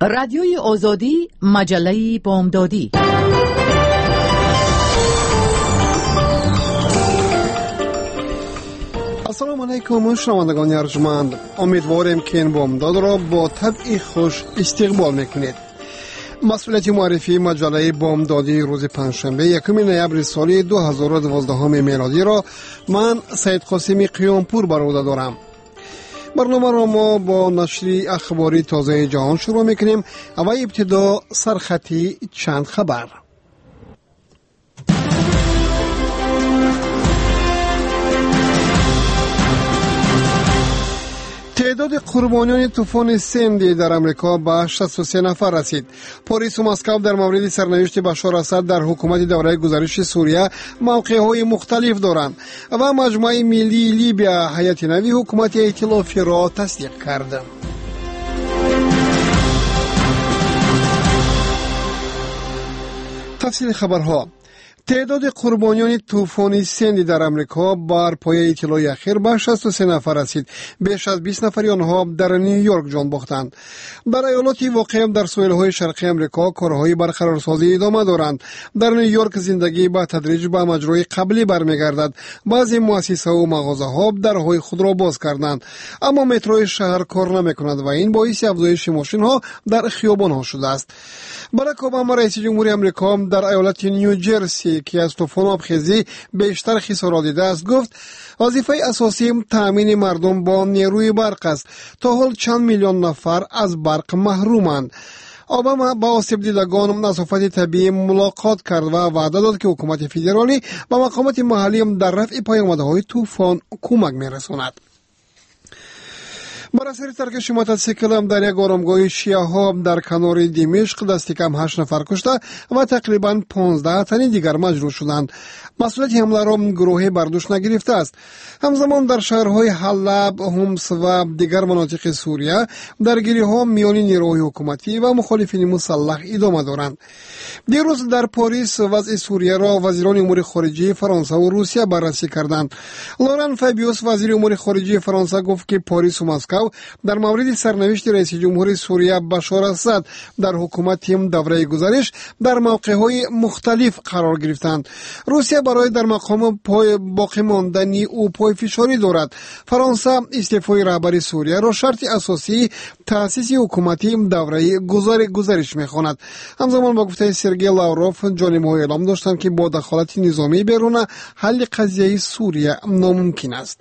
رادیوی آزادی، مجله بامدادی. السلام علیکم شنوندگان ارجمند، امیدواریم که این بامداد را با طبع خوش استقبال میکنید. مسئولیت معرفی مجله بامدادی روز پنجشنبه یکم نوامبر سال 2012 میلادی را من سید قاسمی قیامپور بر عهده دارم. برنامه را ما با نشر اخباری تازه جهان شروع میکنیم و ابتدا سرخطی چند خبر. تعداد قربانیان طوفان سندی در امریکا به 63 نفر رسید. پاریس و مسکو در مورد سرنوشت بشار اسد در حکومت دوره گذشته سوریه موقع‌های مختلف دارند و مجمع ملی لیبیا هیئت نوی حکومت ائتلافی را تصدیق کرد. تفصیل خبرها. تعداد قربانیان طوفان سندی در امریکا بر پایه اطلاع اخیر به 63 نفر رسید. بیش از 20 نفر آنها در نیویورک جان باختند. در ایالات واقع در ساحل‌های شرقی امریکا کارهای برقرارسازی ادامه دارند. در نیویورک زندگی به تدریج به مجرای قبلی برمیگردد. بعضی مؤسسه و مغازه‌ها درهای خود را باز کردند، اما مترو شهر کار نمی‌کند و این باعث افزایش ماشین‌ها در خیابان‌ها شده است. باراک اوباما رئیس جمهوری امریکا در ایالت نیوجرسی که از طوفان آبخیزی بیشتر خسارات دیده است گفت وظیفه اساسی تامین مردم با نیروی برق است. تا حال چند میلیون نفر از برق محرومند. اوباما با آسیب دیدگان نظافت طبیعی ملاقات کرد و وعده داد که حکومت فدرالی و مقامات محلی در رفع پیامدهای طوفان کمک می‌رساند. بر اثر ترکش موتورسیکل در یک آرامگاه شیعه‌ها در کنار دمشق دست کم 8 نفر کشته و تقریباً 15 تن دیگر مجروح شدند. مسئولیت حمله را گروهی بر دوش نگرفته است. همزمان در شهرهای حلب، حمص و دیگر مناطق سوریه درگیری‌ها میان نیروهای حکومتی و مخالفین مسلح ادامه دارند. دیروز در پاریس وضع سوریه را وزیران امور خارجه فرانسه و روسیه بررسی کردند. لوران فابیوس وزیر امور خارجه فرانسه گفت که پاریس و مسکو در مورد سرنوشت رئیس جمهور سوریه بشار اسد در حکومت دوره گذشته در موقع‌های مختلف قرار گرفتند. روسیه برای در مقام باقی ماندن او پای فشاری دارد. فرانسه استعفای رهبر سوریه را شرط اساسی تأسیس حکومتی دوره گذشته می‌خواند. همزمان با گفته سرگئی لاوروف جانب‌ها اعلام داشتند که با دخالت نظامی بیرون حل قضیه سوریه ناممکن است.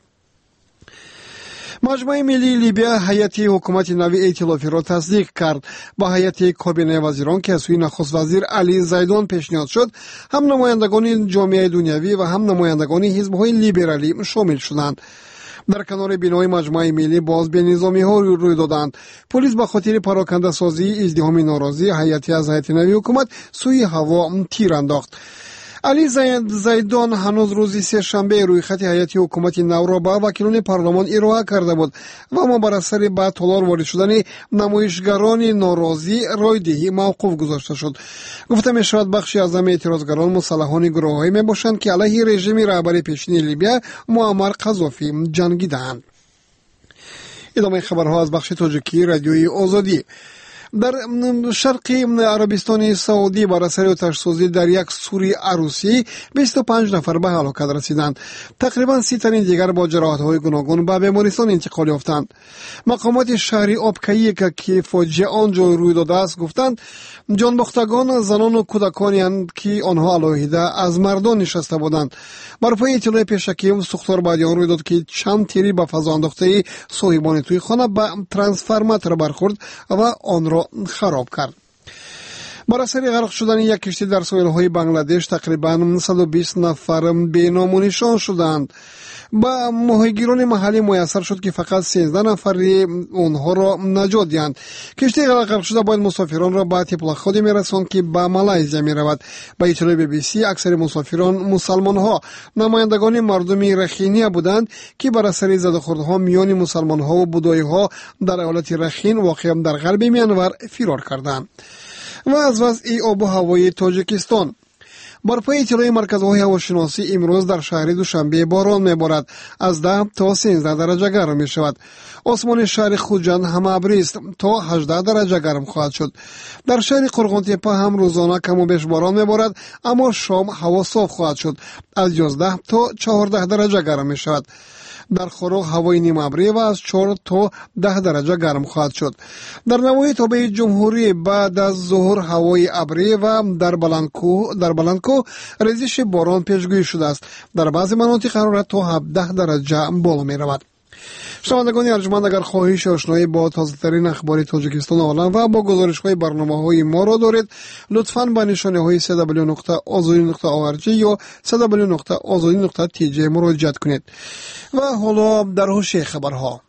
مجمع ملی لیبیا هیئت حکومت نوی ائتلافی را تصدیق کرد. با هیئت کابینه وزیران که از سوی نخست وزیر علی زیدان پیشنهاد شد، هم نمایندگان جامعه دنیوی و هم نمایندگان حزب‌های لیبرالی شامل شدند. در کنار بینای مجمع ملی باز به نظامی ها روی دادند. پلیس به خاطر پراکنده سازی ازدحام ناراضی هیئتی از هیئت نوی حکومت سوی هوا تیر انداخت. علی زیدان هنوز روز سه‌شنبه روی خط هیئت حکومت نو را به وکیلان پارلمان ارائه کرده بود و اما بر اثر به تالار وارد شدن نمایشگران ناراضی رایدهی موقوف گذاشته شد. گفته می شود بخشی از اعتراضگران مسلحان گروهایی می باشند که علیه رژیم رهبر پیشین لیبیا معمر قذافی جنگیدند. ادامه خبرها از بخش تاجیکی رادیوی آزادی. در شرق عربستان سعودی بر اثر آتش سوزی در یک سوری عروسی 25 نفر به هلاکت رسیدند. تقریبا 30 تن دیگر با جراحت‌های گوناگون به بیمارستان انتقال یافتند. مقامات شهری آبکایی که فاجعه آنجا روی داده است گفتند جانباختگان زنان و کودکانی اند که آنها علیحده از مردان نشسته بودند. بر پای اطلاع پیشکی سوختار بعدی آن روی داد که چند تیری به فضا انداخته صاحبان توی خانه به ترانسفورماتور برخورد و آن را خراب کرد. بر اثر غرق شدن یک کشتی در ساحل‌های بنگلادش تقریباً 120 نفر بی‌نام و نشان شدند. با ماهیگیران محلی میسر شد که فقط 13 نفر اونها را نجات دهند. کشتی غرق شده باید مسافران را به تبلاخودی میرساند که به مالایزیا میرود. با اطلاع BBC اکثر مسافران مسلمان‌ها نمایندگان مردم رخینی بودند که بر اثر زده‌خوردها میان مسلمان‌ها و بودایی‌ها در ایالت رخین واقع در غرب میانور فرار کردند. و از وضع آب و هوای تاجیکستان. بر پای اطلاع مرکزهای هواشناسی امروز در شهر دوشنبه باران میبارد، از 10 تا 13 درجه گرم می شود. آسمان شهر خوجند هم ابری است، تا 18 درجه گرم خواهد شد. در شهر قرغن‌تپه هم روزانه کم و بیش باران میبارد، اما شام هوا صاف خواهد شد، از 11 تا 14 درجه گرم می شود. در خروق هوای نیم ابری و از 4 تا 10 درجه گرم خواهد شد. در نواحی تابع جمهوری بعد از ظهر هوای ابری و در بلندکوه ریزش باران پیشگویی شده است. در بعضی مناطق حرارت تا 17 درجه بالا می رود. شنوندگان ارجمند، اگر خواهش آشنایی با تازه‌ترین اخبار تاجیکستان عالم و با گزارش‌های برنامه‌های ما را دارید، لطفاً به نشانه‌های www.azadi.org یا www.azadi.tj مراجعه کنید. و حالا در حوزه خبرها.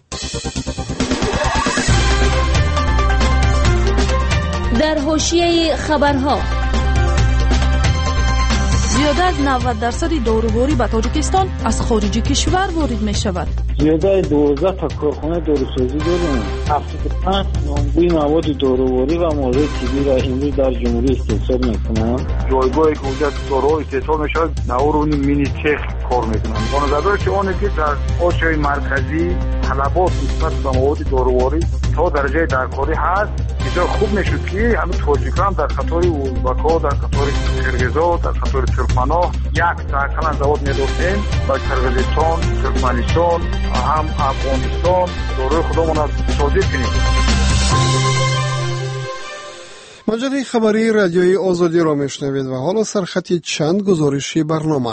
در حوزه خبرها زیاده از 90% داروباری به تاجیکستان از خارج کشور وارد می شود. زیاده از 12 تا کارخانه داروسازی داریم. 75 نامبوی مواد داروباری و مواد طبی را امروز در جمهوری استحصال میکنند. جایگاهی که اونجا دارو استحصال میشود نورونی مینی چک کار میکنند. بنابراین که اونی که در حوزه مرکزی طلبات نسبت به مواد داروباری تا درجه درکاری هست، بسیار خوب میشد که همین تاجیکان در قطار ازبک‌ها، در قطار قرغیز‌ها، در قطار ترکمن‌ها یک ساکن زواد می‌داشتیم با قرغیزستان، ترکمنستان، هم افغانستان داروی خودمون را صادر کنیم. مجله خبری رادیوی آزادی را میشنوید و حالا سرخطی چند گزارشی برنامه.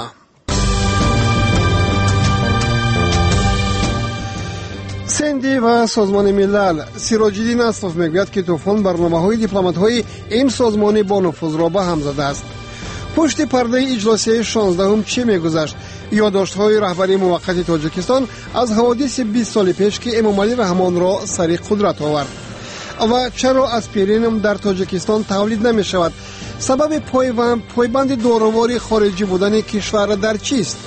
سندی و سازمان ملل. سیراج‌الدین اسلف میگوید که طوفان برنامه‌های دیپلمات‌های این سازمان با نفوذ را به هم زده است. پشت پرده اجلاسی 16 چه میگذشت؟ یادداشت‌های رهبری موقت تاجیکستان از حوادث 20 سال پیش که امامعلی رحمان را سر قدرت آورد. و چرا آسپرین در تاجیکستان تولید نمی شود؟ سبب پایبند داروباری خارجی بودن کشور در چیست؟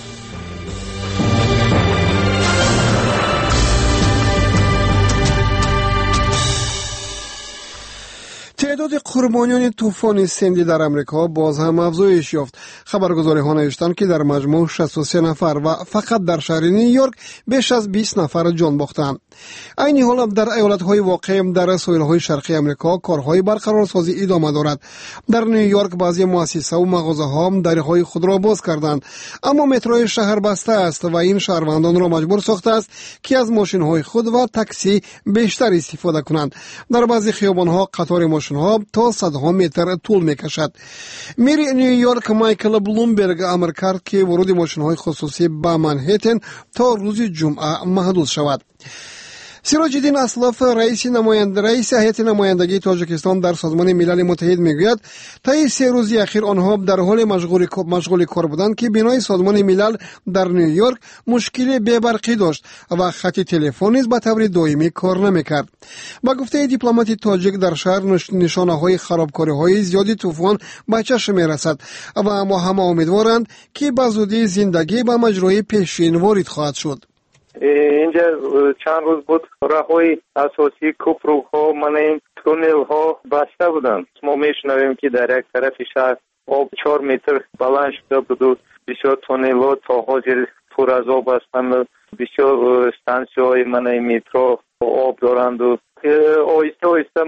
تعداد قربانیان طوفان سندی در امریکا باز هم افزایش یافت. خبرگزاری‌ها نوشتند که در مجموع 63 نفر و فقط در شهر نیویورک بیش از 20 نفر جان باختند. این حال در ایالت‌های واقع در ساحل‌های شرقی امریکا کارهای برقرارسازی ادامه دارد. در نیویورک بعضی مؤسسات و مغازه‌ها درهای خود را باز کردند، اما مترو شهر بسته است و این شهروندان را مجبور ساخته است که از ماشین‌های خود و تاکسی بیشتر استفاده کنند. در بعضی خیابان‌ها قطار ماشین‌ها تا صدها متر طول می‌کشد. میر نیویورک مایکل بلومبرگ امر کرد که ورود ماشین‌های خصوصی به منهتن تا روز جمعه محدود شود. سیراج‌الدین اسلف رئیس هیئت نمایندگی تاجیکستان در سازمان ملل متحد میگوید طی 3 روز اخیر آنها در حال مشغول کار بودند که بنای سازمان ملل در نیویورک مشکل بی‌برقی داشت و خط تلفن نیز به طور دائمی کار نمیکرد. با گفته دیپلمات تاجیک در شهر نشانه‌های خرابکاری‌های زیادی طوفان به چشم می‌رسد و ما هم امیدوارند که به زودی زندگی به مجرای پیشین وارد خواهد شد. اینجا چند روز بود راه‌های اساسی کوپروها این تونل ها بسته بودند. ما میشنویم که در یک طرف شهر آب 4 متر بلند شده بود و بسیار تونل ها تا حاضر پر از آب هستند. بسیار استانسیون های مترو آب دارند و آهسته آهسته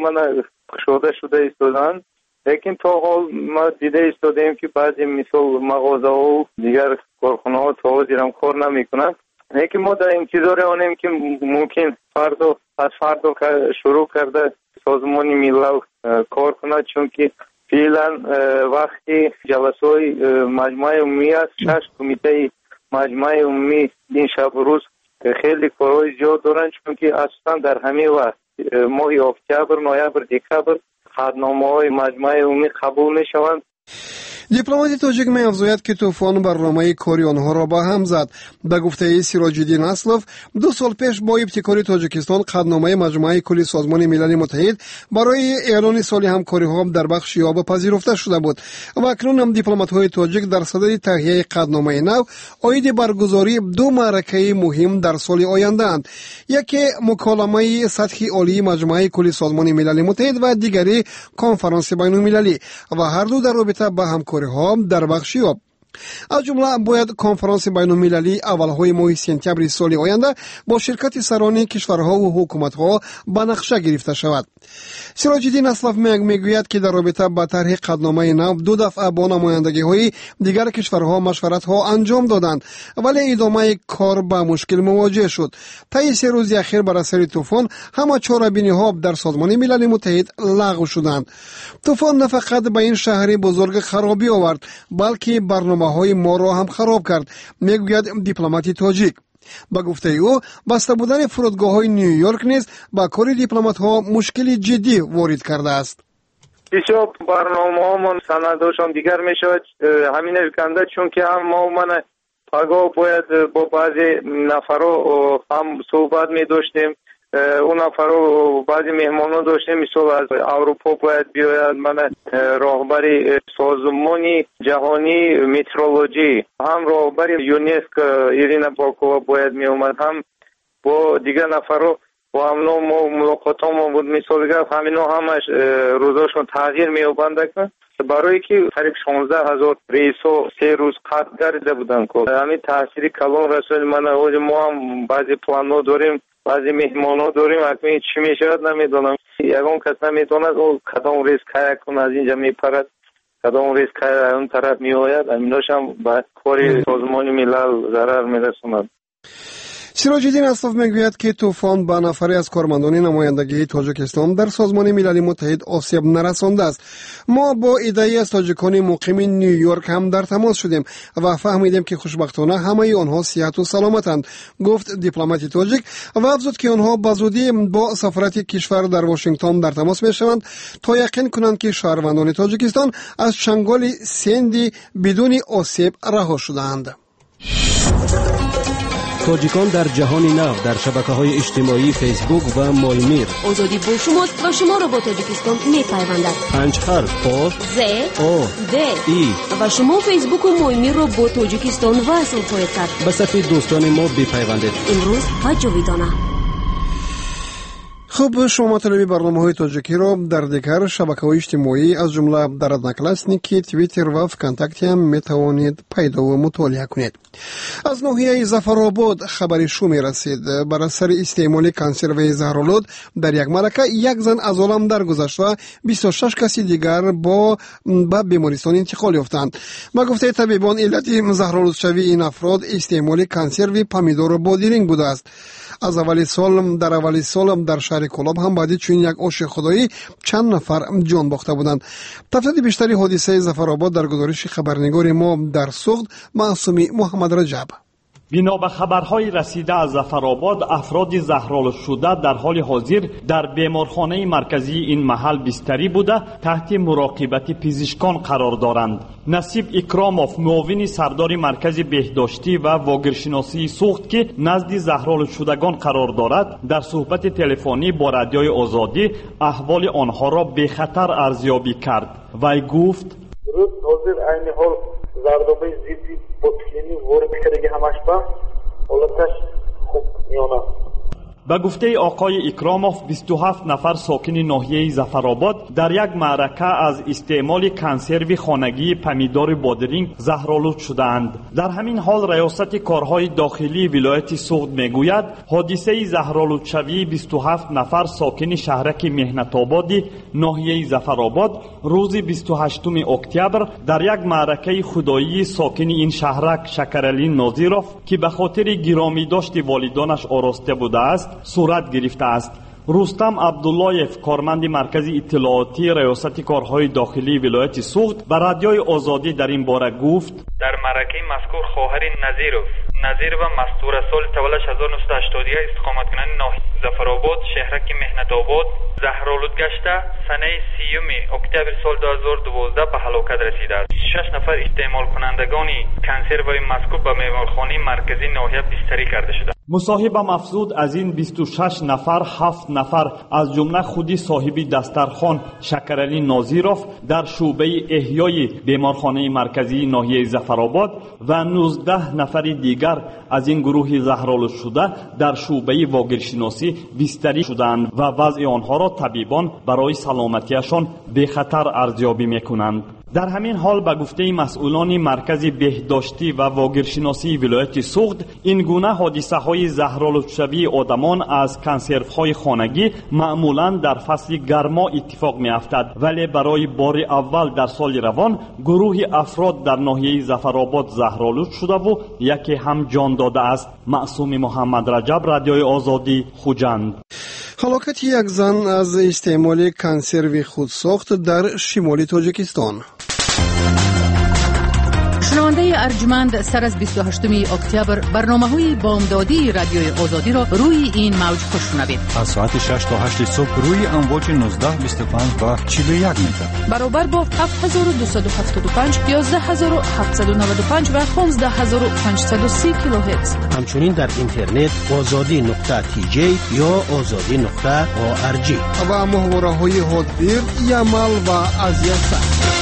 شده ایستادند. لیکن تا حال ما دیده ایستادیم که بعضی مثل مغازه ها و دیگر کارخانه ها تا حاضر هم کار نمی کنند. لیکن ما در انتظار آنیم که ممکن از فردا شروع کرده سازمان ملل کار کند، چون که فعلا وقتی جلسه های مجمع عمومی است، 6 کمیته مجمع عمومی این شب و روز خیلی کارهای زیاد دارند، چون که اصلا در همین وقت ماه اکتبر، نوامبر، دسامبر خطنامه های مجمع عمومی قبول می شوند. دیپلمات تاجیک می افزاید که طوفان برنامه کاری آنها را به هم زد. به گفته سیراج‌الدین اسلف 2 سال پیش با ابتکار تاجیکستان قطعنامه مجمع کلی سازمان ملل متحد برای اعلان سال همکاری ها در بخش آب پذیرفته شده بود و اکنون هم دیپلمات های تاجیک در صدد تهیه قطعنامه نو عاید برگزاری 2 معرکه مهم در سال آینده اند. یکی مکالمه سطحی عالی مجمع کلی سازمان ملل متحد و دیگری کنفرانس بین المللی و هر دو در رابطه با همکاری بیماری‌ها در بخش یاب. از جمله باید کنفرانس بین‌المللی اولهای ماه سپتامبر سال آینده با شرکت سران کشورها و حکومت‌ها به نقشه گرفته شود. سراج الدین اسلف میگوید که در رابطه با طرح قطعنامه نو 2 دفعه با نمایندگی‌های دیگر کشورها مشورت‌ها انجام دادند، ولی ادامه کار با مشکل مواجه شد. طی 3 روز اخیر بر اثر طوفان همه چاره‌بینی‌ها در سازمان ملل متحد لغو شدند. طوفان نه فقط به این شهر بزرگ خرابی آورد، بلکه برنامه‌های ما را هم خراب کرد، میگوید دیپلمات تاجیک. با گفته او بسته بودن فرودگاه‌های نیویورک نیز با کار دیپلمات‌ها مشکلی جدی وارد کرده است. بسیار برنامه‌هامون سندهاشون دیگر میشود همین کنده، چون که هم ما پگاه باید با بعضی نفرها هم صحبت می داشتیم. اون نفرها بعضی مهمانان داشتیم، مثلا از اروپا باید بیاید، من راهبری سازمانی جهانی مترولوژی، هم راهبری یونسکو ایرینا باکووا باید می اومد، هم با دیگر نفرها با هم ما ملاقاتامون بود. مثال گفت همینا همش روزاشون تغییر می اومد برای که قریب 16,000 رئیسو 3 روز قطع کرده بودن که همین تاثیر کلان رسول ما هم بعضی پلان‌ها داریم، بعضی مهمان‌ها داریم، اکنون چی میشود نمیدونم. یگان کس نمیدوند او کدام ریسک های کن از اینجا میپرد، کدام ریسک های اون طرف میآید، همیناش هم به کار سازمان ملل ضرر میرسوند. سراج الدین اسلف میگوید که طوفان به نفری از کارمندان نمایندگی تاجیکستان در سازمان ملل متحد آسیب نرسانده است. ما با عده‌ای از تاجیکان مقیم نیویورک هم در تماس شدیم و فهمیدیم که خوشبختانه همه آنها صحت و سلامتند، گفت دیپلمات تاجیک و افزود که آنها بزودی با سفارت کشور در واشنگتن در تماس میشوند تا یقین کنند که شهروندان تاجیکستان از چنگال سندی بدون آسیب رها شدند. تاجیکان در جهان نو در شبکه‌های اجتماعی فیسبوک و مایمیر. آزادی با شماست و شما را با تاجیکستان می‌پیوندد. 5 حرف پا ز او د ای و شما فیسبوک و مایمیر را با تاجیکستان وصل خواهید کرد. به صفحه دوستان ما بپیوندید. امروز هجویدانه. خب شما طلبی برنامه‌های تاجیکی را در دیگر شبکه‌های اجتماعی از جمله در ادناکلاسنیکی، توییتر و فکانتاکتی هم میتوانید پیدا و مطالعه کنید. از ناحیه ظفرآباد خبری شومی رسید. بر اثر استعمال کنسروی زهرآلود در یک ملکه یک زن از عالم درگذشت و 26 کسی دیگر با بیمارستان انتقال یافتند. با گفته طبیبان علت زهرآلود شوی این افراد استعمال کنسروی پمیدور و بادرینگ بوده است. از اولی سال در شهر کلاب هم بعد چون یک آش خدایی چند نفر جان باخته بودند. تفصیل بیشتری حادثه ظفرآباد در گزارش خبرنگار ما در سوخت معصومی محمد رجب. بنا به خبرهای رسیده از ظفرآباد، افراد زهرآلود شده در حال حاضر در بیمارخانه مرکزی این محل بستری بوده تحت مراقبت پزشکان قرار دارند. نصیب اکراموف، معاون سردار مرکز بهداشتی و واگیرشناسی سوخت که نزد زهرآلود شدگان قرار دارد، در صحبت تلفنی با رادیوی آزادی احوال آنها را به خطر ارزیابی کرد. وی گفت: روز حاضر عین حال زردابه زیدی بطلینی وارد کردگی همش با حالتش خوب میانه. به گفته آقای اکراموف، 27 نفر ساکن ناحیه ظفرآباد در یک معرکه از استعمال کنسرو خانگی پمیدار بادرینگ زهرآلود شدند. در همین حال ریاست کارهای داخلی ولایت سوخت میگوید حادثه زهرآلود شوی 27 نفر ساکن شهرک مهنت آبادی ناحیه ظفرآباد روز 28 اکتبر در یک معرکه خدایی ساکن این شهرک شکرعلی ناظروف که به خاطر گرامی داشت والدانش آراسته بوده است صورت گرفته است. رستم عبداللهیف، کارمند مرکز اطلاعاتی ریاست کارهای داخلی ولایت سوخت، به رادیوی آزادی در این باره گفت: در معرکه مذکور خواهر نظیر و مستور سال تولد 1981 استقامت کننده ناحیه ظفرآباد شهرک مهنت آباد زهرآلود گشته سنه 30 اکتبر سال 2012 به هلاکت رسیده است. 6 نفر استعمال کنندگان کنسروی مذکور به بیمارخانه مرکزی ناحیه بستری کرده شده. مصاحبه مفزود از این 26 نفر 7 نفر از جمله خودی صاحب دسترخوان شکرعلی ناظروف در شعبه احیای بیمارخانه مرکزی ناحیه ظفرآباد و 19 نفر دیگر از این گروه زهرآلود شده در شعبه واگیرشناسی بستری شدند و وضع آنها را طبیبان برای سلامتیشان به خطر ارزیابی میکنند. در همین حال به گفته مسئولان مرکز بهداشتی و واگیرشناسی ولایت سوخت، این گونه حادثه های زهرآلودشوی آدمان از کنسروهای خانگی معمولا در فصل گرما اتفاق می افتد، ولی برای بار اول در سال روان گروه افراد در ناحیه ظفرآباد زهرآلود شده و یکی هم جان داده است. معصوم محمد رجب، رادیوی آزادی، خوجند. هلاکت یک زن از استعمال کنسرو خودساخت در شمال تاجیکستان. شنونده ارجمند، سر از 28 اکتبر برنامه‌های بامدادی رادیوی آزادی را روی این موج بشنوید. از ساعت 6 تا 8 صبح روی امواج 19 25 و 41 متر برابر با 7275 11795 و 15530 کیلوهرتز. همچنین در اینترنت azadi.tj یا azadi.org و محوره‌های هاتبیر، یمل و ازیسا.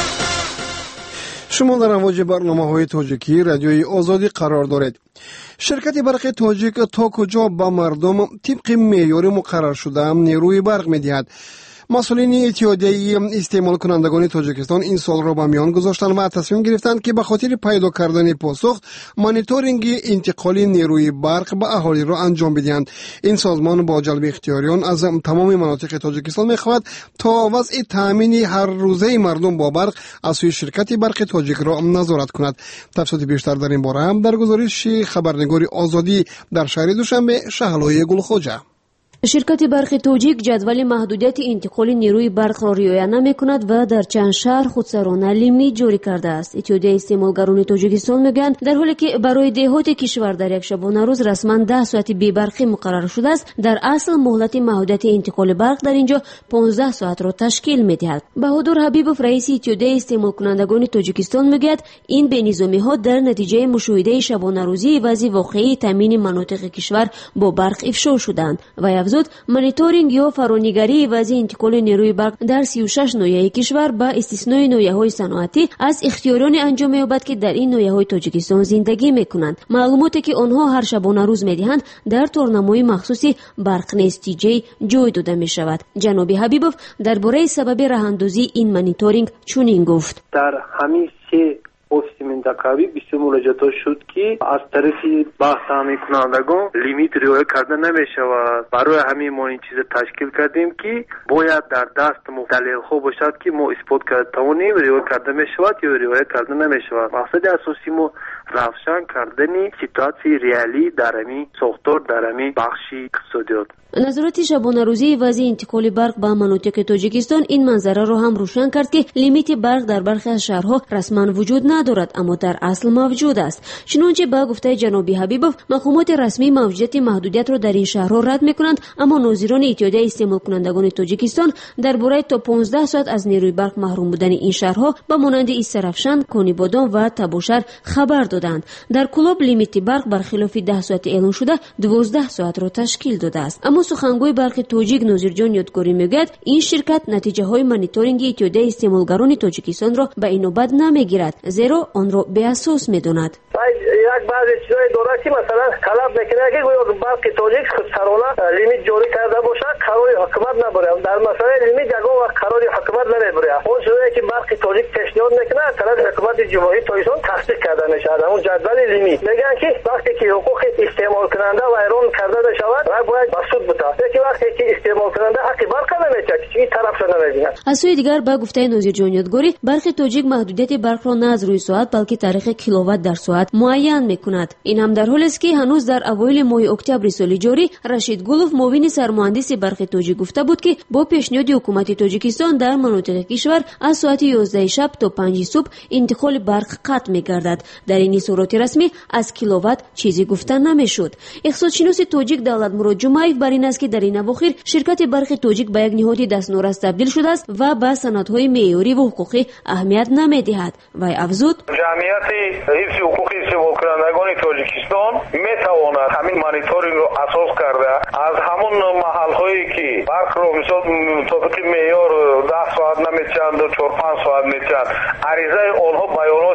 شما در امواج برنامه‌های تاجیکی رادیوی آزادی قرار دارید. شرکت برق تاجیک تا کجا به مردم طبق معیار مقرر شده نیروی برق می‌دهد؟ مسئولین اتحادیه استعمال کنندگان تاجیکستان این سال را به میان گذاشتند و تصمیم گرفتند که به خاطر پیدا کردن پاسخ مانیتورینگ انتقال نیروی برق به اهالی را انجام بدهند. این سازمان با جلب اختیاریان از تمام مناطق تاجیکستان می‌خواهد تا وضع تامین هر روزه مردم با برق از سوی شرکت برق تاجیک را نظارت کند. تفصیلات بیشتر در این باره هم در گزارش خبرنگار آزادی در شهر دوشنبه شهلای گلخوجه. شرکت برق تاجیک جدول محدودیت انتقال نیروی برق را رعایت نمی‌کند و در چند شهر خودسرانه لیمیت جاری کرده است. اتحادیه استعمالگران تاجیکستان میگویند در حالی که برای دهات کشور در یک شبانه روز رسما 10 ساعت بی‌برقی مقرر شده است، در اصل مهلت محدودیت انتقال برق در اینجا 15 ساعت را تشکیل می‌دهد. بهادر حبیبوف، رئیس اتحادیه استعمال کنندگان تاجیکستان میگوید این بینظامی‌ها در نتیجه مشاهده شبانه روزی وضع واقعی تامین مناطق کشور با برق افشا شدند و مانیتورینگ یا فرانگری وضع انتقال نیروی برق در 36 ناحیه کشور با استثنای ناحیه‌های صنعتی از اختیاران انجام می‌یابد که در این ناحیه‌های تاجیکستان زندگی می‌کنند. معلوماتی که آنها هر شبانه روز می‌دهند در تورنمای مخصوصی برق نیستی جی جای داده می‌شود. جناب حبیبوف درباره سبب راه‌اندازی این مانیتورینگ چنین گفت: در همین ofisi mintaqaviy بسیار مراجعات شد که از طرف بحث تامین کنندگان لیمیت رعایت کرده نمی‌شود. برای همین ما این چیز تشکیل کردیم که باید در دست دلیل ها باشد که ما اثبات کرده توانیم رعایت کرده می‌شود یا رعایت کرده نمی‌شود. مقصد اساسی ما روشن کردن سیتواسیون ریالی در همین ساختار در همین بخش اقتصادیات. نظارت شبانه روزی وضع انتقال برق به مناطق تاجیکستان این منظره را هم روشن کرد که لیمیت برق در برخی از شهرها رسما وجود ندارد اما در اصل موجود است. چنانچه با گفته جناب حبیبوف مقامات رسمی موجودیت محدودیت را در این شهرها رد می‌کنند، اما ناظران اتحادیه استعمال کنندگان تاجیکستان درباره تا 15 ساعت از نیروی برق محروم بودن این شهرها به مانند ایسترفشان، کونیبادان و تبوشهر خبر دادند. در کلاب لیمیت برق برخلاف 10 ساعت اعلام شده 12 ساعت را تشکیل داده است. اما سخنگوی برق تاجیک ناظرجان یادگاری میگوید این شرکت نتیجه های مانیتورینگ اتحادیه استعمالگران تاجیکستان را به این نوبت نمیگیرد، زیرا آن را به اساس میداند. یک بعضی چیزای داره که مثلا طلب میکنه که گویا برق تاجیک خودسرانه لیمیت جاری کرده باشد، قرار حکومت نبره. در مسئله لیمیت یگان وقت قرار حکومت نمیبره. اون چیزایی که برق تاجیک پیشنهاد میکنه طرف حکومت جمهوری تاجیکستان تصدیق کرده میشه. اون جدول لیمیت میگن که وقتی که حقوق استعمال کننده ویران کرده شود باید مسئول بوده. یکی وقتی که استعمال کننده حق برق نمیشه که این طرف شده نمیبینه. از سوی دیگر با گفته ناظرجان یادگاری برق تاجیک محدودیت برق را نه از روی ساعت بلکه تاریخ کیلووات در ساعت معین میکند. این هم در حالی است که هنوز در اوایل ماه اکتبر سال جاری رشید گلوف معاون سرمهندس برق تاجیک گفته بود که با پیشنهاد حکومت تاجیکستان در مناطق کشور از ساعت 11 شب تا 5 صبح انتقال برق قطع میگردد. در این صورت رسمی از کیلووات چیزی گفته نمیشد. اقتصادشناس تاجیک دولت مراد جمعیف بر این است که در این اواخر شرکت برق تاجیک به یک نهاد دستنورس تبدیل شده است و به سندهای معیاری و حقوقی اهمیت نمیدهد. و افزود جمعیت حفظ حقوق استعمال کنندگان تاجیکستان میتواند همین مانیتورینگ رو اساس کرده از همون محل‌هایی که برق رو مثلا مطابق معیار 10 ساعت نمیچند و 4-5 ساعت میچند عریضه آنها بیانات آنها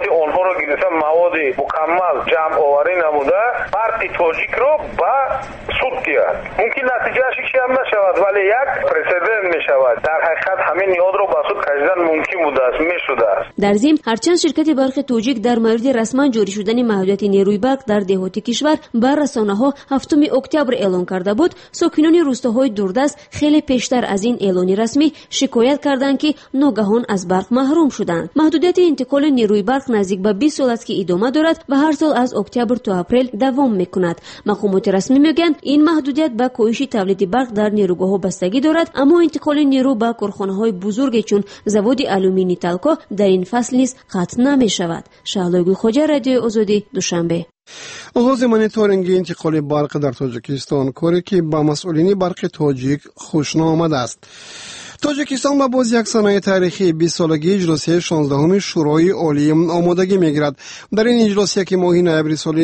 ро гирифта маводи мукаммал ҷамъ оварӣ намуда партии тоҷикро ба суд гирад. мумкин натиҷааш чӣ ҳам нашавад, вале як прецедент мешавад. дар ҳақиқат ҳамин ниёдро ба суд кашидан мумкин будааст, мешудааст. дар зимн ҳарчанд ширкати барқи тоҷик дар мавриди расман ҷорӣ шудани маҳдудияти нерӯи барқ дар деҳоти кишвар ба расонаҳо 7 октябр эълон карда буд, сокинони рӯстаҳои дурдаст хеле пештар аз ин эълони расмӣ шикоят карданд ки ногаҳон аз барқ маҳрум шуданд. маҳдудияти интиқоли нерӯи барқ наздик ба 20 сол аст ки идома дорад ва ҳар сол аз октябр то апрел давом мекунад. мақомоти расмӣ мегӯянд ин маҳдудият ба коҳиши тавлиди барқ дар нерӯгоҳҳо бастагӣ дорад, аммо интиқоли нерӯ ба корхонаҳои бузурге чун заводи алюмини талко дар ин фасл низ қатъ намешавад. шаҳлои гулхоҷа, радиои озодӣ, душанбе. оғози мониторинги интиқоли барқ дар тоҷикистон коре ки ба масъулини барқи тоҷик хушноомад аст. тоҷикистон ба боз як санаи таърихи 20-солагии иҷлосияи 16-уми шӯрои олӣ омодагӣ мегирад. дар ин иҷлосия ки моҳи ноябри соли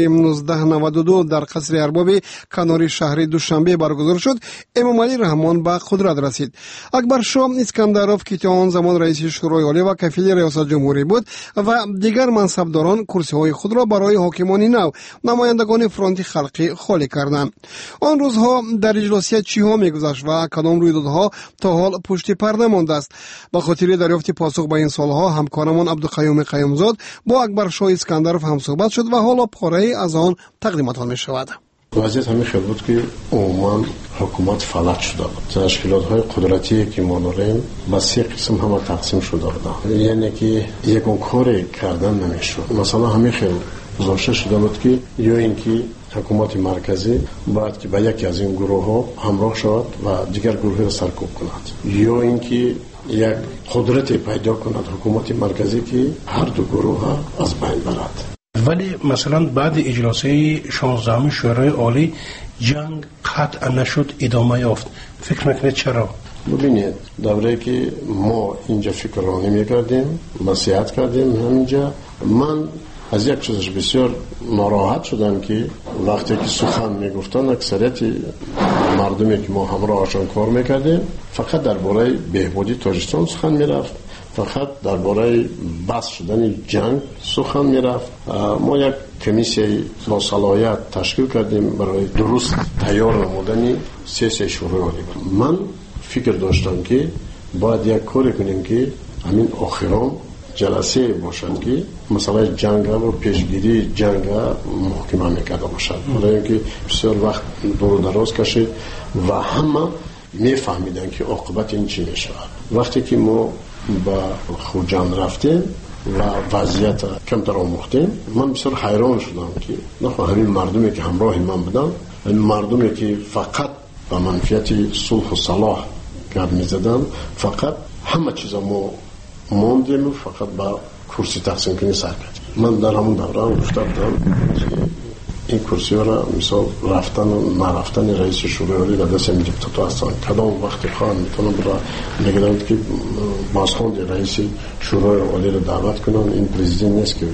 1992 дар қасри арбоби канори шаҳри душанбе баргузор шуд, эмомалӣ раҳмон ба қудрат расид. акбаршоҳ искандаров ки то он замон раиси шӯрои олӣ ва кафили риёсатҷумҳурӣ буд ва дигар мансабдорон курсиҳои худро барои ҳокимони нав, намояндагони фронти халқӣ холӣ карданд. он рӯзҳо дар иҷлосия чиҳо мегузашт ва кадом рӯйдодҳо то ҳол пушти парда мондааст. ба хотири дарёфти посух ба ин суолҳо ҳамкорамон Абдуқаюми Қаюмзод бо Акбаршоҳ Искандаров ҳамсӯҳбат шуд ва ҳоло пораи аз он тақдимотон мешавад. вазъият ҳамин хел буд ки умуман ҳукумат фалат шуда буд. ташкилотҳои қудратие ки мо дорем ба се қисм ҳама тақсим шуда буданд. яъне ки ягон коре кардан намешуд. масалан ҳамин хел гузошта шуда буд ки ё ин ки ҳукумати марказӣ бояд ки ба яке аз ин гурӯҳҳо ҳамроҳ шавад ва дигар гурӯҳро саркӯб кунад, ё ин ки як қудрате пайдо кунад ҳукумати марказӣ ки ҳарду гурӯҳа аз байн барад. вале масалан баъди иҷлосаи 16-уми шӯрои олӣ ҷанг қатъ нашуд, идома ёфт. фикр мекунед чаро? бубинед, давре ки мо инҷа фикрронӣ мекардем, насиҳат кардем ҳаминҷа. ман аз як чизаш бисёр нороҳат шудам ки вақте ки сухан мегуфтанд аксарияти мардуме ки мо ҳамроҳашон кор мекардем фақат дар бораи беҳбудии Тоҷикистон сухан мерафт, фақат дар бораи бас шудани ҷанг сухан мерафт. мо як комиссияи бо салоҳият ташкил кардем барои дуруст тайёр намудани сессияи шӯрои олӣ. ман фикр доштам ки бояд як коре кунем ки ҳамин охирон ҷаласе бошад ки масъалаи ҷанга ва пешгирии ҷанга муҳокима мекарда бошад. барои ин ки бисёр вақт дуру дароз кашид ва ҳама мефаҳмиданд ки оқибати ин чӣ мешавад. вақте ки мо ба хуҷанд рафтем ва вазъията камтар омӯхтем, ман бисёр ҳайрон шудам ки нахо ҳамин мардуме ки ҳамроҳи ман буданд, ҳамин мардуме ки фақат ба манфиати сулҳу салоҳ гап мезаданд, фақат ҳама чиза мо мондем фақат ба курси тақсимкунӣ сар кардем. ман дар ҳамон давра гуфта будам ки ин курсиёра мисол рафтану нарафтани раиси шӯрои олӣ дар дасти ҳамин депутатҳо ҳастанд. кадом вақти хоҳанд метавонанд бира мегӯянд ки бозхонди раиси шӯрои олиро даъват кунанд, ин президент нест ки.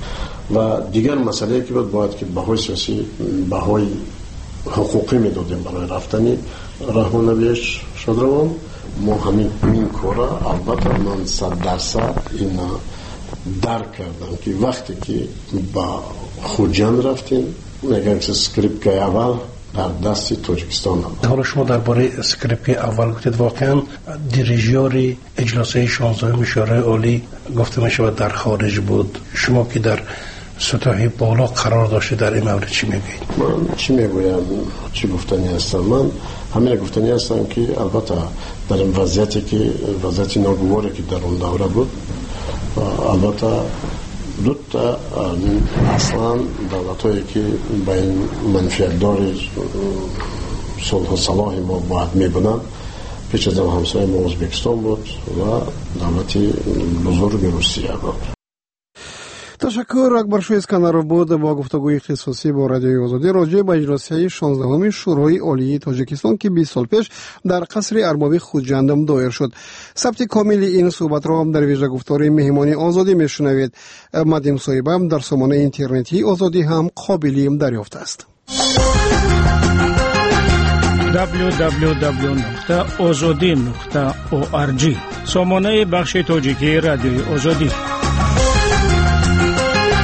ва дигар масъалае ки бояд ки баҳои сиёсӣ, баҳои ҳуқуқӣ медодем барои рафтани Раҳмонавиёш Шодравон. мо ҳамин кора албатта ман 100% ина дарк кардам ки вақте ки ба хуҷанд рафтем мегӯям ки скрипкаи аввал дар дасти Тоҷикистон буд. ҳоло шумо дар бораи скрипкаи аввал гуфтед, воқеан дирижёри иҷлосаи 16-уми шӯрои олӣ гуфта мешавад дар хориҷ буд. шумо ки дар сатҳи боло қарор доштед, дар ин маврид чӣ мегӯед? ман чӣ мегӯям, чӣ гуфтанӣ ҳастам? ман ҳамина гуфтанӣ ҳастам ки албатта дар ин вазъияти ногуворе ки дар он давра буд, албатта дутта аслан давлатҳое ки ба ин манфиатдори сулҳу салоҳи мо бояд мебуданд, пеш аз ин ҳамсояи мо Ӯзбекистон буд ва давлати бузурги Русия буд. ташаккур. Акбаршоҳ Искандаров буд бо гуфтагӯи ихтисосӣ бо радиои Озодӣ роҷеъ ба иҷлосияи 16-уми шӯрои олии Тоҷикистон ки 20 сол пеш дар қасри арбоби Хуҷанд доир шуд. сабти комили ин суҳбатро дар вижагуфтори меҳмони Озодӣ мешунавед. матни мусоҳиба дар сомонаи интернетии Озодӣ ҳам қобили дарёфт аст. www.ozodi.org сомонаи бахши тоҷикии радиои Озодӣ.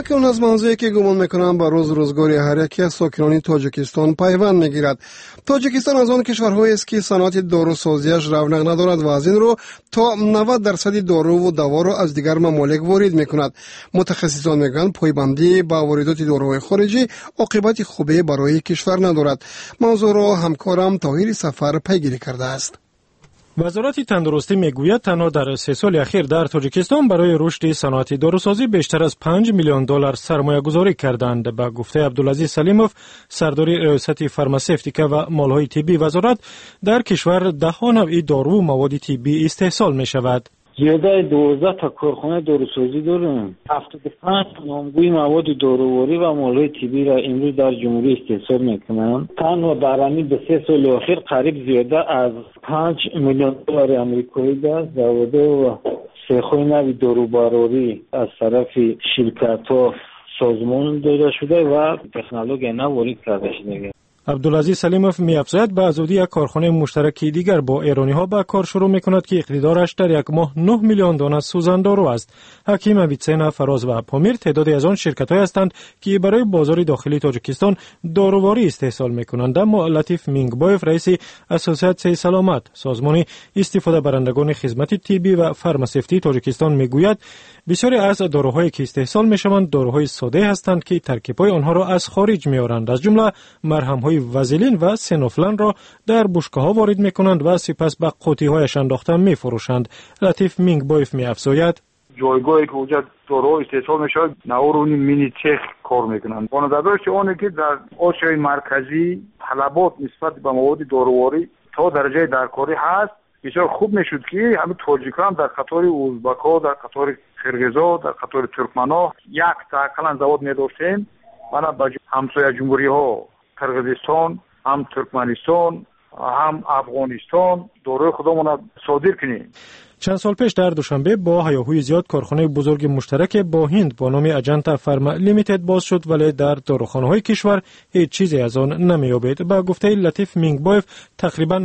اکنون از موضوعی که گمان میکنم با روزگاری هر یکی از ساکنان تاجیکستان پیوند میگیرد. تاجیکستان از آن کشورهایی است که صنعت داروسازیش رونق ندارد و از این رو تا 90% دارو و دوا را از دیگر ممالک وارد میکند. متخصصان میگویند پایبندی با واردات داروهای خارجی عاقبت خوبی برای کشور ندارد. موضوع را همکارم طاهر سفر پیگیری کرده است. وزارت تندرستی میگوید تنها در 3 سال اخیر در تاجیکستان برای رشد صنعت داروسازی بیشتر از $5 میلیون سرمایه گذاری کردند. با گفته عبدالعزیز سلیموف، سردار ریاست فارماسیوتیکا و مالهای طبی وزارت، در کشور 10 نوع دارو و مواد طبی استحصال می شود. زیاده 12 تا کارخانه داروسازی داریم. 75 نامگوی مواد داروواری و مالهای طبی را امروز در جمهوری استحصال میکنند. تنها در همین 3 سال اخیر قریب زیاده از $5 میلیون آمریکایی در زواده و سیخ‌های نوی داروبراری از طرف شرکت‌ها سازمان داده شده و تکنولوژی نو وارد کرده شده. عبدالعزیز سلیموف می‌افزاید به زودی یک کارخانه مشترک دیگر با ایرانی‌ها به کار شروع می‌کند که اقتدارش در یک ماه 9 میلیون دانه سوزن دارو است. حکیم اویتسینا، فراز و پامیر تعدادی از آن شرکت‌های هستند که برای بازار داخلی تاجیکستان داروواری استحصال می‌کنند. اما لطیف مینگبایف، رئیس اسوسیاسیون سلامت، سازمان استفاده برندگان خدمات طبی و فارماسیوتی تاجیکستان می‌گوید بسیاری از داروهایی که استحصال می‌شوند داروهای ساده هستند که ترکیب‌های آنها را از خارج می‌آورند. از جمله مرهم‌های وازلین و سینوفلان را در بشکه‌ها وارد می‌کنند و سپس به قوطی‌هایش انداخته می‌فروشند. لطیف مینگبایف می‌افزاید جایگاهی که اونجا دارو استحصال می‌شود ناورونی مینی چخ کار می‌کنند. بنابراین اونی که در آسیای مرکزی طلبات نسبت به مواد داروواری تا درجه درکاری هست، بسیار خوب میشد که همین تاجیکان در قطار ازبک‌ها، در قطار قرغیزها، در قطار ترکمن‌ها یک تاکلان زواد می‌داشتیم. ما با همسایه جمهوری‌ها قرغیزستان، هم ترکمنستان، هم افغانستان داروی خودمون صادر کنیم. چند سال پیش در دوشنبه با هیاهوی زیاد کارخانه بزرگ مشترک با هند با نام اجنتا فارما لیمیتد باز شد، ولی در داروخانه‌های کشور هیچ چیزی از آن نمی‌یابید. با گفته لطیف مینگبایف، تقریباً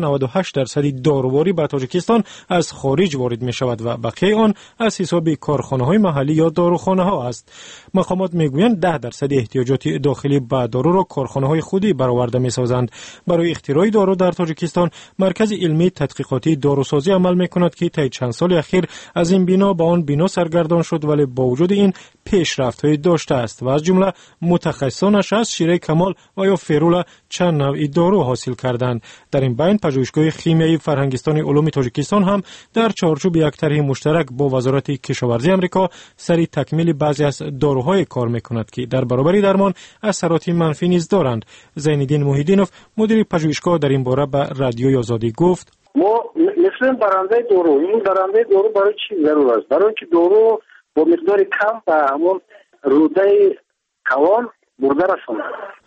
98% داروواری به تاجیکستان از خارج وارد می‌شود و بقیه آن از حساب کارخانه‌های محلی یا داروخانه‌ها است. مقامات می‌گویند 10% احتیاجات داخلی به دارو را کارخانه‌های خودی برآورده می‌سازند. برای اختراع دارو در تاجیکستان مرکز علمی تحقیقاتی داروسازی عمل می‌کند که چند سال اخیر از این بنا با آن بنا سرگردان شد، ولی با وجود این پیشرفت‌های داشته است و از جمله متخصصانش از شیره کمال و یا فیرولا چند نوع دارو حاصل کردند. در این بین پژوهشگاه شیمیایی فرهنگستان علوم تاجیکستان هم در چارچوب یک طرح مشترک با وزارت کشاورزی آمریکا سری تکمیل بعضی از داروهای کار می‌کند که در برابر درمان اثرات منفی نیز دارند. زینالدین محیدینوف، مدیر پژوهشگاه، در این باره به رادیوی آزادی گفت: ما مثلا برنده دارو، این برنده دارو برای چی ضرور است؟ برای اینکه دارو با مقدار کم به همون روده کوان برده رساند.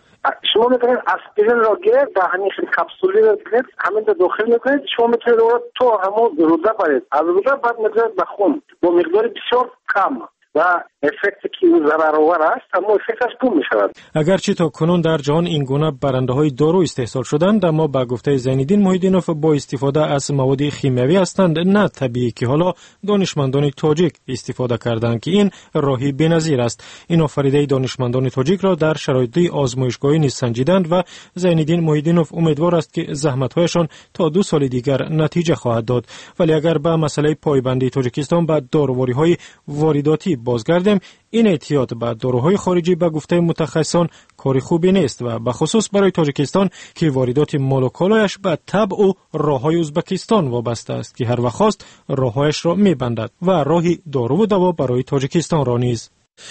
شما میتونید اسپرین را گرفت و همین کپسولی را گرفت همین داخل میکنید، شما میتونید تو همون روده برید، از روده بعد میتونید به خون با مقدار بسیار کم و افکتی که ضررآور است اما افکتش کم می‌شود. اگرچه تا کنون در جهان این گونه برنده‌های دارو استحصال شدند، اما با گفته زینالدین محیدینوف با استفاده از مواد شیمیایی هستند نه طبیعی که حالا دانشمندان تاجیک استفاده کردند که این راهی بی‌نظیر است. این آفریده دانشمندان تاجیک را در شرایط آزمایشگاهی نیز سنجیدند و زینالدین محیدینوف امیدوار است که زحمت‌هایشان تا 2 سال دیگر نتیجه خواهد داد. ولی اگر به مسئله پایبندی تاجیکستان به دارووری‌های وارداتی بازگردیم، این احتیاط به داروهای خارجی به گفته متخصصان کار خوبی نیست و به خصوص برای تاجیکستان که واردات مال و کالایش به طبع و راههای ازبکستان وابسته است که هر وقت خواست راههایش را می‌بندد و راهی دارو و دوا برای تاجیکستان را نیز.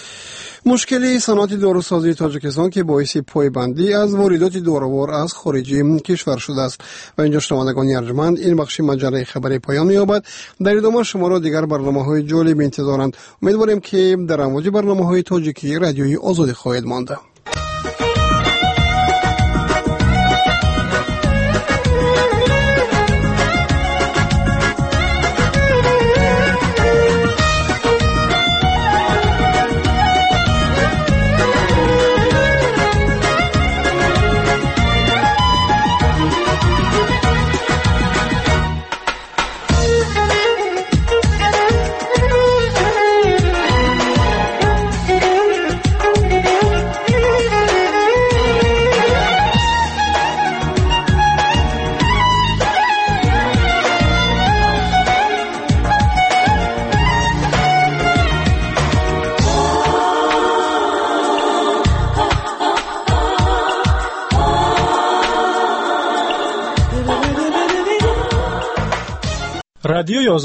مشکلی صنعت داروسازی تاجیکستان که باعث پایبندی از واردات دارووار از خارج کشور شده است. و اینجا شنوندگان ارجمند، این بخش مجله خبری پایان می‌یابد. در ادامه شما را دیگر برنامه‌های جالب انتظارند. امیدواریم که در امواج برنامه‌های تاجیکی رادیوی آزادی خواهید ماند. رادیوی